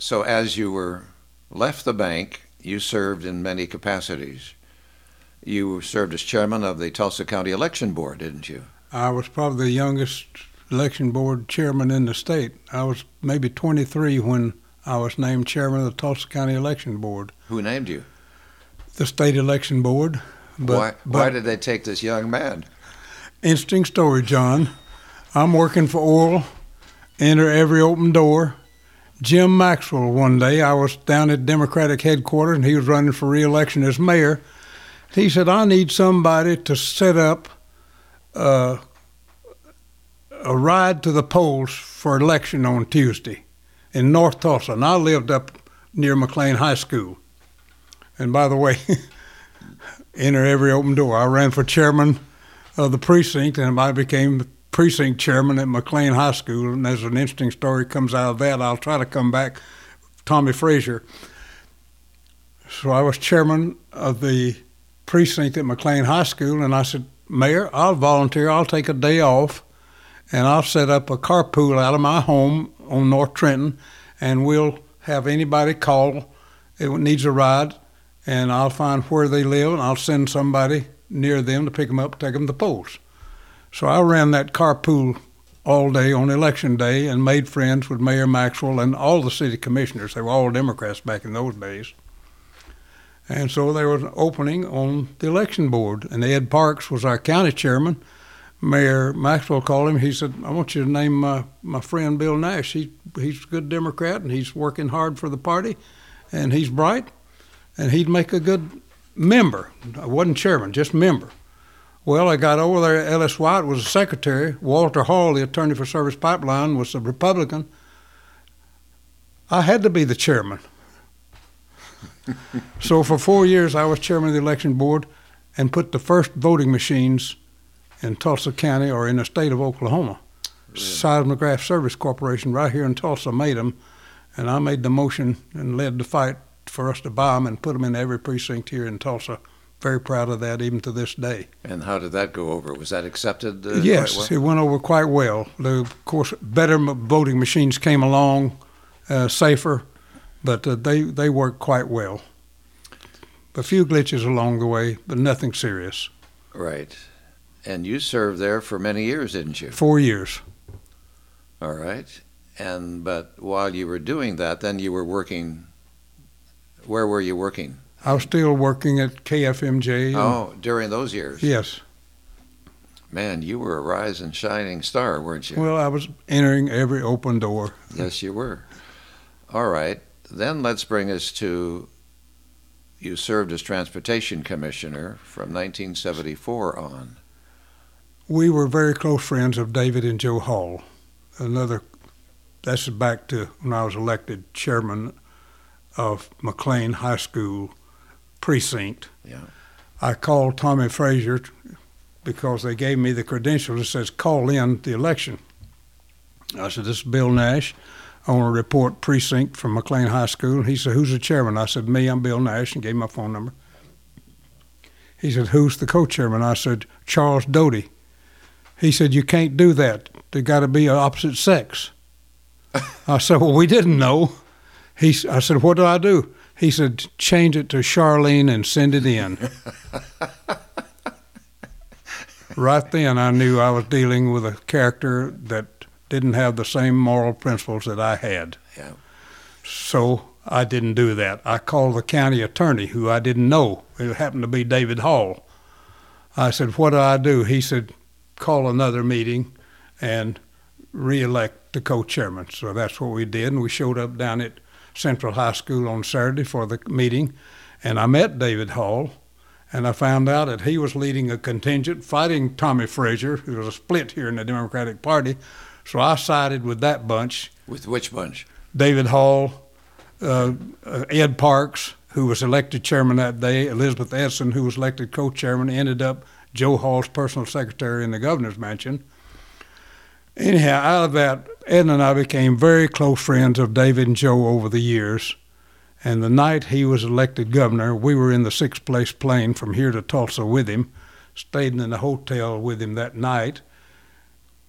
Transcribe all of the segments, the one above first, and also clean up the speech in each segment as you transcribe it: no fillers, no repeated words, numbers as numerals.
So as you were left the bank, you served in many capacities. You served as chairman of the Tulsa County Election Board, didn't you? I was probably the youngest election board chairman in the state. I was maybe 23 when I was named chairman of the Tulsa County Election Board. Who named you? The state election board. Why did they take this young man? Interesting story, John. I'm working for oil, enter every open door. Jim Maxwell, one day, I was down at Democratic headquarters and he was running for re-election as mayor. He said, I need somebody to set up a ride to the polls for election on Tuesday in North Tulsa. And I lived up near McLean High School. And by the way, enter every open door. I ran for chairman of the precinct, and I became precinct chairman at McLean High School. And there's an interesting story comes out of that. I'll try to come back. Tommy Frazier. So I was chairman of the precinct at McLean High School, and I said, Mayor, I'll volunteer. I'll take a day off, and I'll set up a carpool out of my home on North Trenton, and we'll have anybody call it needs a ride, and I'll find where they live, and I'll send somebody near them to pick them up, take them to the polls. So I ran that carpool all day on election day and made friends with Mayor Maxwell and all the city commissioners. They were all Democrats back in those days. And so there was an opening on the election board, and Ed Parks was our county chairman. Mayor Maxwell called him. He said, I want you to name my friend Bill Nash. He's a good Democrat, and he's working hard for the party, and he's bright, and he'd make a good member. I wasn't chairman, just member. Well, I got over there. Ellis White was the secretary. Walter Hall, the attorney for Service Pipeline, was a Republican. I had to be the chairman. So for 4 years, I was chairman of the election board and put the first voting machines in Tulsa County or in the state of Oklahoma. Really? Seismograph Service Corporation right here in Tulsa made them, and I made the motion and led the fight for us to buy them and put them in every precinct here in Tulsa. Very proud of that even to this day. And how did that go over? Was that accepted? Yes, quite well? It went over quite well. Of course, better voting machines came along, safer, but they worked quite well. A few glitches along the way, but nothing serious. Right. And you served there for many years, didn't you? 4 years. All right. But while you were doing that, then you were working. Where were you working? I was still working at KFMJ. Oh, during those years? Yes. Man, you were a rising, shining star, weren't you? Well, I was entering every open door. Yes, you were. All right. Then let's bring us to, you served as Transportation Commissioner from 1974 on. We were very close friends of David and Joe Hall. That's back to when I was elected chairman of McLean High School precinct. Yeah. I called Tommy Frazier because they gave me the credentials that says call in the election. I said, this is Bill Nash. I want to report precinct from McLean High School. He said, who's the chairman? I said, me, I'm Bill Nash, and gave him my phone number. He said, who's the co-chairman? I said, Charles Doty. He said, you can't do that. They got to be opposite sex. I said, well, we didn't know. I said, what do I do? He said, change it to Charlene and send it in. Right then, I knew I was dealing with a character that didn't have the same moral principles that I had. Yeah. So I didn't do that. I called the county attorney, who I didn't know. It happened to be David Hall. I said, what do I do? He said, call another meeting and re-elect the co-chairman. So that's what we did, and we showed up down at Central High School on Saturday for the meeting, and I met David Hall, and I found out that he was leading a contingent fighting Tommy Frazier, who was a split here in the Democratic Party. So I sided with that bunch. With which bunch? David Hall, Ed Parks, who was elected chairman that day, Elizabeth Edson, who was elected co-chairman, ended up Joe Hall's personal secretary in the governor's mansion. Anyhow, out of that, Ed and I became very close friends of David and Joe over the years. And the night he was elected governor, we were in the sixth-place plane from here to Tulsa with him, stayed in the hotel with him that night.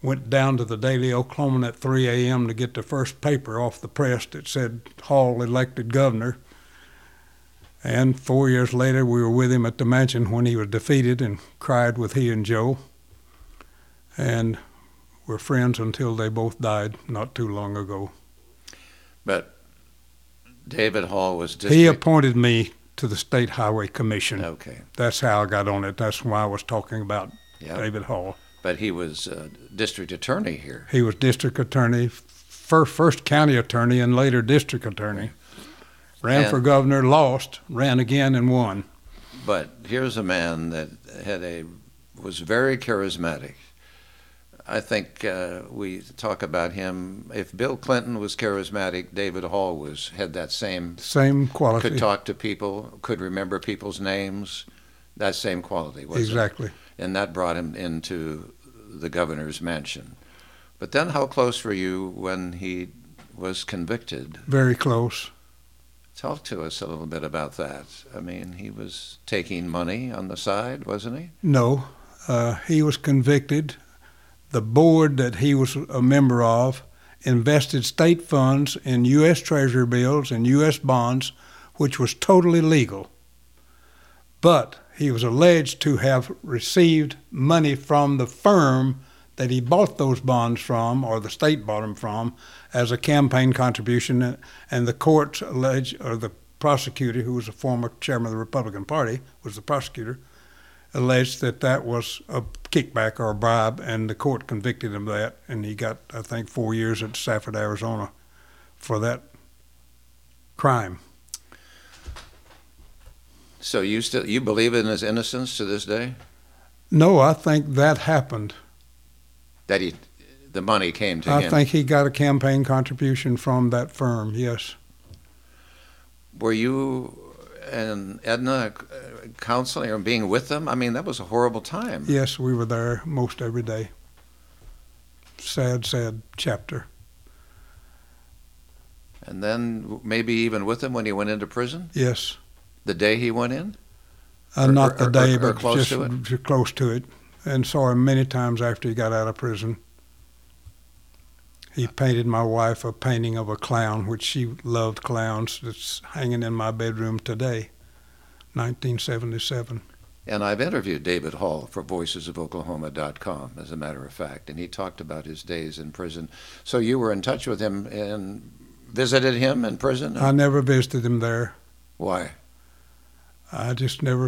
went down to the Daily Oklahoman at 3 a.m. to get the first paper off the press that said Hall elected governor. And 4 years later, we were with him at the mansion when he was defeated and cried with he and Joe. And we're friends until they both died not too long ago. But David Hall was He appointed me to the State Highway Commission. Okay. That's how I got on it. That's why I was talking about David Hall. But he was district attorney here. He was district attorney, first county attorney, and later district attorney. Ran for governor, lost, ran again, and won. But here's a man that was very charismatic. I think we talk about him. If Bill Clinton was charismatic, David Hall had that same quality. Could talk to people, could remember people's names, that same quality, wasn't it? Exactly. And that brought him into the governor's mansion. But then how close were you when he was convicted? Very close. Talk to us a little bit about that. I mean, he was taking money on the side, wasn't he? No. He was convicted. The board that he was a member of invested state funds in U.S. Treasury bills and U.S. bonds, which was totally legal. But he was alleged to have received money from the firm that he bought those bonds from, or the state bought them from, as a campaign contribution. And the courts alleged, or the prosecutor, who was a former chairman of the Republican Party, was the prosecutor, alleged that that was a kickback or a bribe, and the court convicted him of that, and he got, I think, 4 years at Stafford, Arizona for that crime. So you believe in his innocence to this day? No, I think that happened. That the money came to him? I think he got a campaign contribution from that firm, yes. Were you and Edna counseling or being with them? I mean, that was a horrible time. Yes, we were there most every day. Sad, sad chapter. And then maybe even with him when he went into prison? Yes. The day he went in? Not the day, but close just close to it. And saw him many times after he got out of prison. He painted my wife a painting of a clown, which she loved clowns. It's hanging in my bedroom today, 1977. And I've interviewed David Hall for VoicesOfOklahoma.com, as a matter of fact, and he talked about his days in prison. So you were in touch with him and visited him in prison? I never visited him there. Why? I just never...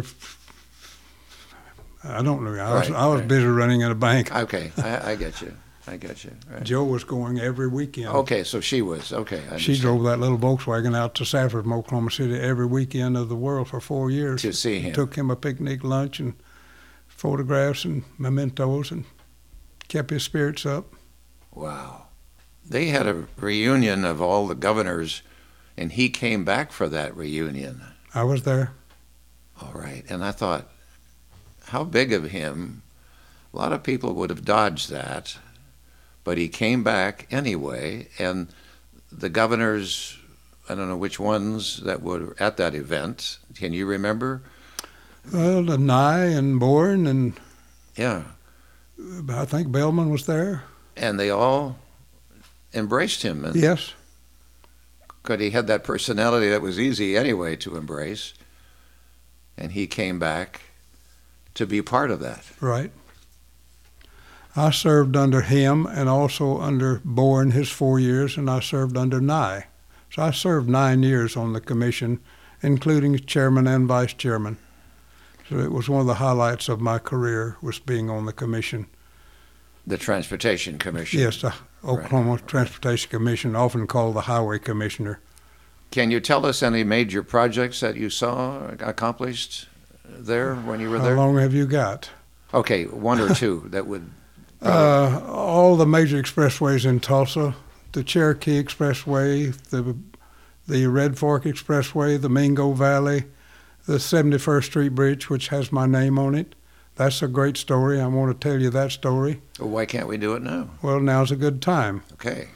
I don't know. I was right. busy running in a bank. Okay, I get you. I get you. Right. Joe was going every weekend. Okay, so she was. Okay, I She drove that little Volkswagen out to Safford from Oklahoma City every weekend of the world for 4 years. To see him. Took him a picnic lunch and photographs and mementos and kept his spirits up. Wow. They had a reunion of all the governors, and he came back for that reunion. I was there. All right, and I thought, how big of him? A lot of people would have dodged that, but he came back anyway, and the governors, I don't know which ones that were at that event. Can you remember? Well, Nye and Bourne, and Yeah. I think Bellman was there. And they all embraced him. And Yes. Because he had that personality that was easy anyway to embrace, and he came back to be part of that. Right. I served under him and also under Bourne his 4 years, and I served under Nye. So I served 9 years on the commission, including chairman and vice chairman. So it was one of the highlights of my career, was being on the commission. The Transportation Commission. Yes, the Oklahoma Transportation Commission, often called the Highway Commissioner. Can you tell us any major projects that you saw accomplished there when you were there? How long have you got? Okay, one or two that would... All the major expressways in Tulsa, the Cherokee Expressway, the Red Fork Expressway, the Mingo Valley, the 71st Street Bridge, which has my name on it. That's a great story. I want to tell you that story. Well, why can't we do it now? Well, now's a good time. Okay.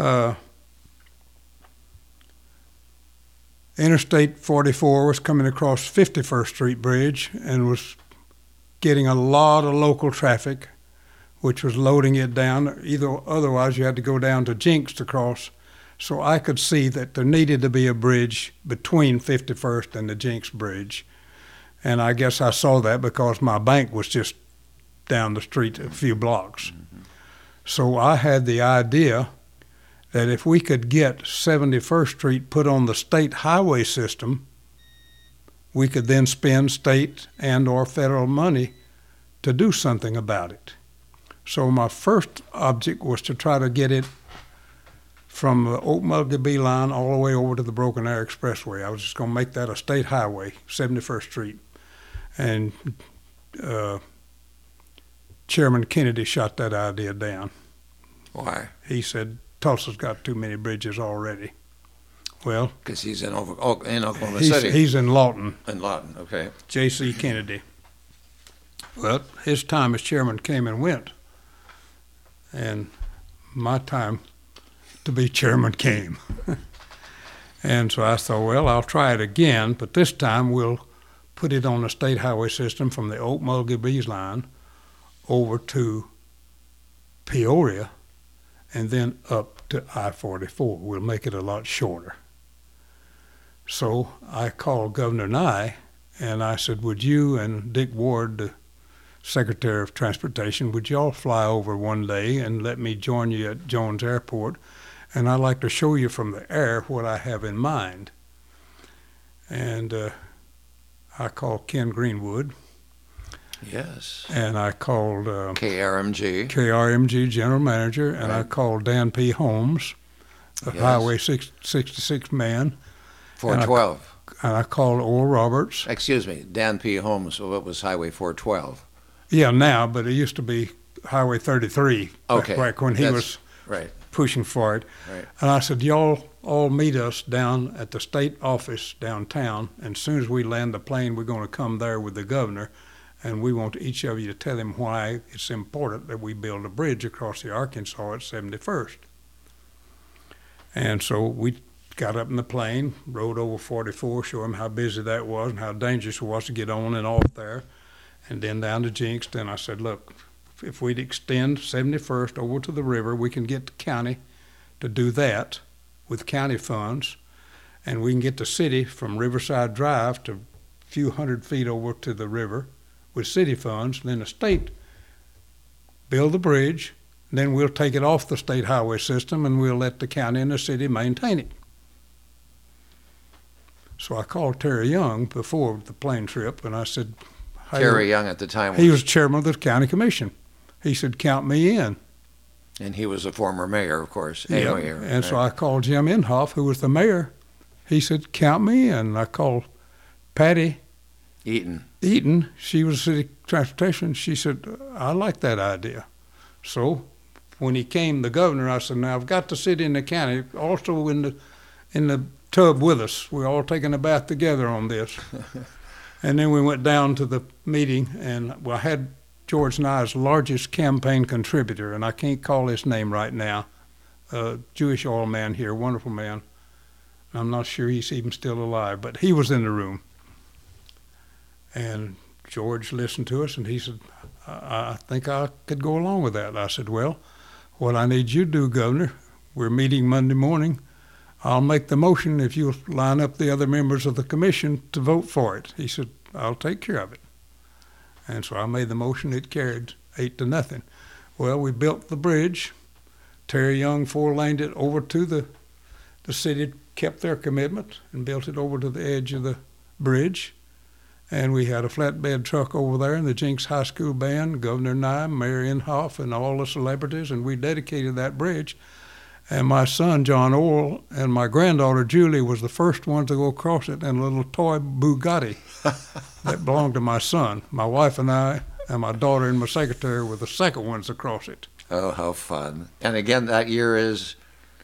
Interstate 44 was coming across 51st Street Bridge and was getting a lot of local traffic which was loading it down. Otherwise, you had to go down to Jinks to cross. So I could see that there needed to be a bridge between 51st and the Jinks Bridge. And I guess I saw that because my bank was just down the street a few blocks. Mm-hmm. So I had the idea that if we could get 71st Street put on the state highway system, we could then spend state and or federal money to do something about it. So my first object was to try to get it from the Okmulgee line all the way over to the Broken Arrow Expressway. I was just going to make that a state highway, 71st Street. And Chairman Kennedy shot that idea down. Why? He said, Tulsa's got too many bridges already. Well, because he's in Oklahoma City. He's in Lawton. In Lawton, okay. J.C. Kennedy. Well, his time as chairman came and went, and my time to be chairman came. And so I thought, well, I'll try it again, but this time we'll put it on the state highway system from the Okmulgee line over to Peoria and then up to I-44. We'll make it a lot shorter. So I called Governor Nye, and I said, would you and Dick Ward, the Secretary of Transportation, would y'all fly over one day and let me join you at Jones Airport? And I'd like to show you from the air what I have in mind. And I called Ken Greenwood. Yes. And I called KRMG General Manager, and right. I called Dan P. Holmes, the Highway 66 man. 412. And I called Oral Roberts. Excuse me, Dan P. Holmes, so it was Highway 412. Yeah, now, but it used to be Highway 33 back when he was right. pushing for it. Right. And I said, y'all all meet us down at the state office downtown, and as soon as we land the plane, we're going to come there with the governor, and we want each of you to tell him why it's important that we build a bridge across the Arkansas at 71st. And so we got up in the plane, rode over 44, show him how busy that was and how dangerous it was to get on and off there, and then down to Jinks. Then I said, look, if we'd extend 71st over to the river, we can get the county to do that with county funds, and we can get the city from Riverside Drive to a few hundred feet over to the river with city funds, and then the state build the bridge, and then we'll take it off the state highway system and we'll let the county and the city maintain it. So I called Terry Young before the plane trip, and I said, hey, Terry Young at the time he was chairman of the county commission. He said, count me in. And he was a former mayor, of course. Yeah. Mayor, and so I called Jim Inhofe, who was the mayor. He said, count me in. I called Patty Eaton. She was city transportation. She said, I like that idea. So when he came, the governor, I said, now I've got the city and the county also in the tub with us. We're all taking a bath together on this. And then we went down to the meeting, and I had George Nye's largest campaign contributor, and I can't call his name right now, Jewish oil man here, wonderful man. I'm not sure he's even still alive, but he was in the room. And George listened to us, and he said, I think I could go along with that. I said, well, what I need you to do, Governor, we're meeting Monday morning. I'll make the motion if you'll line up the other members of the commission to vote for it. He said, I'll take care of it. And so I made the motion. It carried 8-0. Well, we built the bridge. Terry Young four-laned it over to the city, kept their commitment and built it over to the edge of the bridge. And we had a flatbed truck over there and the Jinks High School band, Governor Nye, Mayor Inhofe, and all the celebrities, and we dedicated that bridge. And my son, John Orr, and my granddaughter, Julie, was the first one to go across it in a little toy Bugatti that belonged to my son. My wife and I and my daughter and my secretary were the second ones across it. Oh, how fun. And again, that year is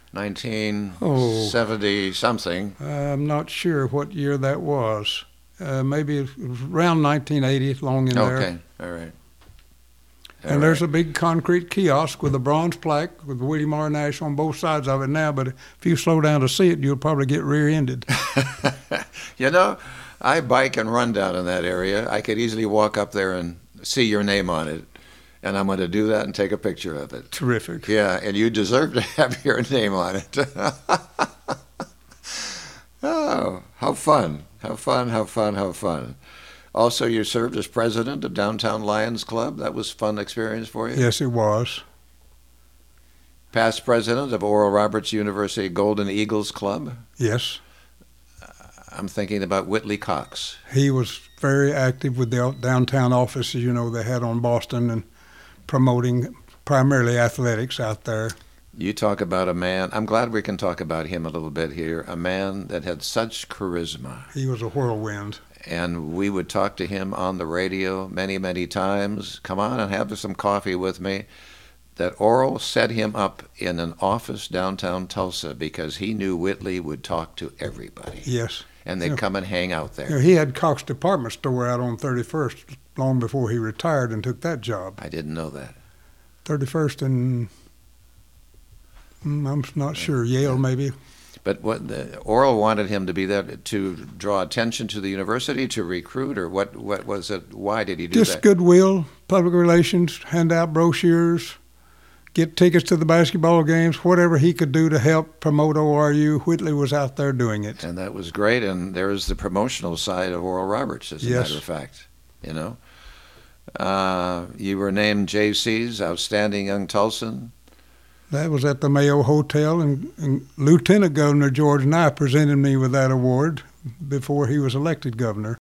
1970-something. I'm not sure what year that was. Maybe it was around 1980, long in there. Okay, all right. And there's a big concrete kiosk with a bronze plaque with William R. Nash on both sides of it now, but if you slow down to see it, you'll probably get rear-ended. You know, I bike and run down in that area. I could easily walk up there and see your name on it. And I'm going to do that and take a picture of it. Terrific. Yeah, and you deserve to have your name on it. Oh, how fun. How fun, how fun, how fun. Also, you served as president of Downtown Lions Club. That was a fun experience for you? Yes, it was. Past president of Oral Roberts University Golden Eagles Club. Yes. I'm thinking about Whitley Cox. He was very active with the downtown offices, they had on Boston, and promoting primarily athletics out there. You talk about a man, I'm glad we can talk about him a little bit here, a man that had such charisma. He was a whirlwind. And we would talk to him on the radio many, many times. Come on and have some coffee with me. That Oral set him up in an office downtown Tulsa because he knew Whitley would talk to everybody. Yes. And they'd come and hang out there. He had Cox Department Store out on 31st long before he retired and took that job. I didn't know that. 31st and I'm not sure, Yale maybe. But Oral wanted him to be there to draw attention to the university, to recruit, or what was it? Why did he do that? Just goodwill, public relations, hand out brochures, get tickets to the basketball games, whatever he could do to help promote ORU. Whitley was out there doing it. And that was great. And there is the promotional side of Oral Roberts, as a matter of fact. You were named JC's Outstanding Young Tulsan. That was at the Mayo Hotel, and Lieutenant Governor George Nye presented me with that award before he was elected governor.